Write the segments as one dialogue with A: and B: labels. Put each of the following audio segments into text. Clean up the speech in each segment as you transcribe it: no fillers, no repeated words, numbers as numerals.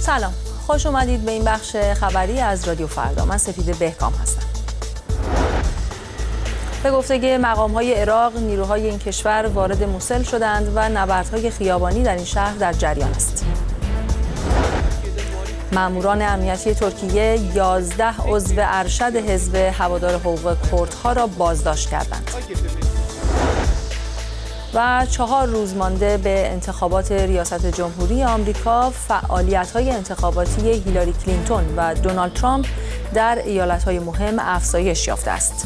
A: سلام، خوش اومدید به این بخش خبری از رادیو فردا. من سپیده بهکام هستم. به گفته مقام‌های عراق، نیروهای این کشور وارد موسل شدند و نبردهای خیابانی در این شهر در جریان است. ماموران امنیتی ترکیه 11 عضو ارشد حزب هوادار حقوق کردها را بازداشت کردند. و 4 روز مانده به انتخابات ریاست جمهوری آمریکا، فعالیت‌های انتخاباتی هیلاری کلینتون و دونالد ترامپ در ایالت‌های مهم افزایش یافته است.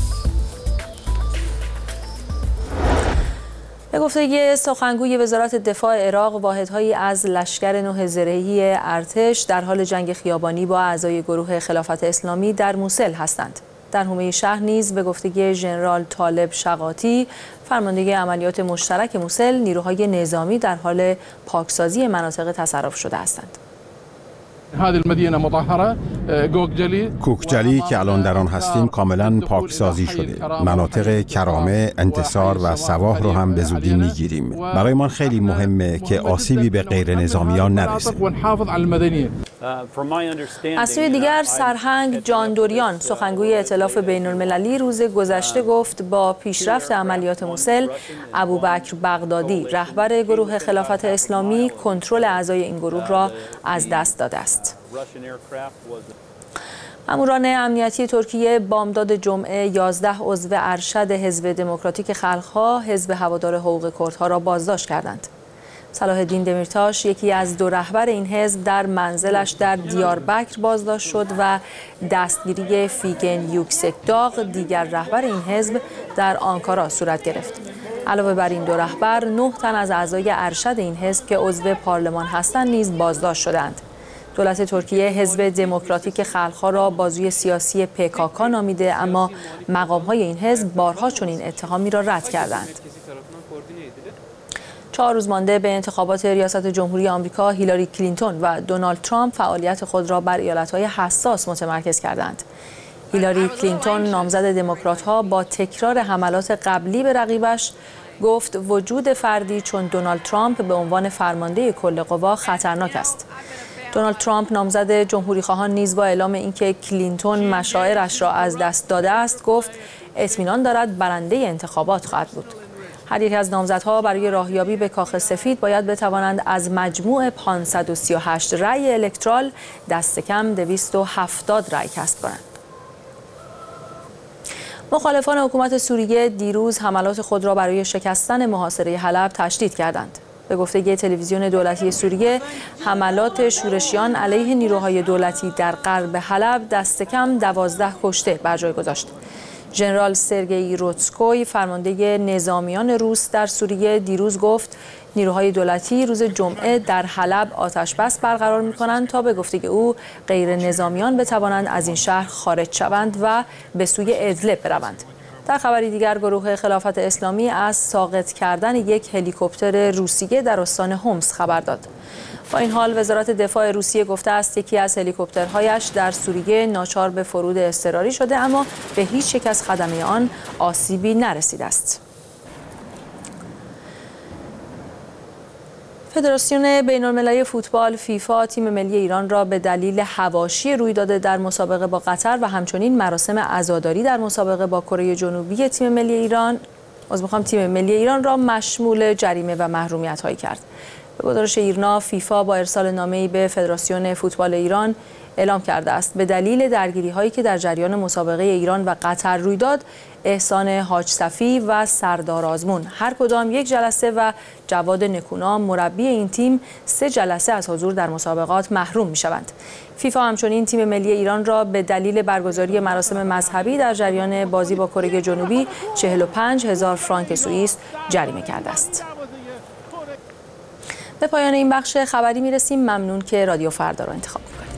A: به گفته سخنگوی وزارت دفاع عراق، واحدهایی از لشکر 9 زرهی ارتش در حال جنگ خیابانی با اعضای گروه خلافت اسلامی در موسل هستند. در حومه شهر نیز به گفته ژنرال طالب شقاطی، فرمانده عملیات مشترک موسل، نیروهای نظامی در حال پاکسازی مناطق تصرف شده هستند.
B: کوکجلی که الان در آن هستیم کاملا پاکسازی شده. مناطق کرامه، انتصار و سواح رو هم به زودی میگیریم. برای ما خیلی مهمه که آسیبی به غیر نظامیان نرسه.
A: از سوی دیگر، سرهنگ جان دوریان، سخنگوی ائتلاف بین المللی، روز گذشته گفت با پیشرفت عملیات موسل، ابوبکر بغدادی، رهبر گروه خلافت اسلامی، کنترل اعضای این گروه را از دست داده است. ماموران امنیتی ترکیه بامداد جمعه 11 عضو ارشد حزب دموکراتیک خلق‌ها، حزب هوادار حقوق کردها را بازداشت کردند. صلاح الدین دمیرتاش، یکی از 2 رهبر این حزب، در منزلش در دیاربکر بازداشت شد و دستگیری فیگن یوکسکداغ، دیگر رهبر این حزب، در آنکارا صورت گرفت. علاوه بر این 2 رهبر، 9 تن از اعضای ارشد این حزب که عضو پارلمان هستند نیز بازداشت شدند. دولت ترکیه حزب دموکراتیک خلق‌ها را بازوی سیاسی PKK نامیده، اما مقام‌های این حزب بارها چنین اتهامی را رد کردند. 4 روز مانده به انتخابات ریاست جمهوری آمریکا، هیلاری کلینتون و دونالد ترامپ فعالیت خود را بر ایالت‌های حساس متمرکز کردند. هیلاری کلینتون، نامزد دموکرات‌ها، با تکرار حملات قبلی به رقیبش گفت وجود فردی چون دونالد ترامپ به عنوان فرمانده کل قوا خطرناک است. دونالد ترامپ، نامزد جمهوری‌خواهان، نیز با اعلام اینکه کلینتون مشاعرش را از دست داده است، گفت اطمینان دارد برنده انتخابات خواهد بود. هر یک از نامزدها برای راهیابی به کاخ سفید باید بتوانند از مجموع 538 رأی الکترال دست کم 270 رأی کسب کنند. مخالفان حکومت سوریه دیروز حملات خود را برای شکستن محاصره حلب تشدید کردند. به گفته تلویزیون دولتی سوریه، حملات شورشیان علیه نیروهای دولتی در غرب حلب دست کم 12 کشته بر جای گذاشت. ژنرال سرگئی روتسکوی، فرمانده نظامیان روس در سوریه، دیروز گفت نیروهای دولتی روز جمعه در حلب آتش بس برقرار می‌کنند تا به گفته او غیر نظامیان بتوانند از این شهر خارج شوند و به سوی ادلب بروند. در خبری دیگر، گروه خلافت اسلامی از ساقط کردن یک هلیکوپتر روسیه در استان هومس خبر داد. با این حال، وزارت دفاع روسیه گفته است یکی از هلیکوپترهایش در سوریه ناچار به فرود اضطراری شده، اما به هیچ یک از خدمه آن آسیبی نرسیده است. فدراسیون بین‌المللی فوتبال فیفا تیم ملی ایران را به دلیل حواشی رویداد در مسابقه با قطر و همچنین مراسم عزاداری در مسابقه با کره جنوبی تیم ملی ایران را مشمول جریمه و محرومیت‌هایی کرد. به گزارش ایرنا، فیفا با ارسال نامه‌ای به فدراسیون فوتبال ایران اعلام کرده است به دلیل درگیری‌هایی که در جریان مسابقه ایران و قطر روی داد، احسان حاج صفی و سردار آزمون هر کدام 1 جلسه و جواد نکونام مربی این تیم 3 جلسه از حضور در مسابقات محروم می‌شوند. فیفا همچنین تیم ملی ایران را به دلیل برگزاری مراسم مذهبی در جریان بازی با کره جنوبی 45,000 فرانک سوئیس جریمه کرده است. به پایان این بخش خبری می‌رسیم. ممنون که رادیو فردا را انتخاب کردید.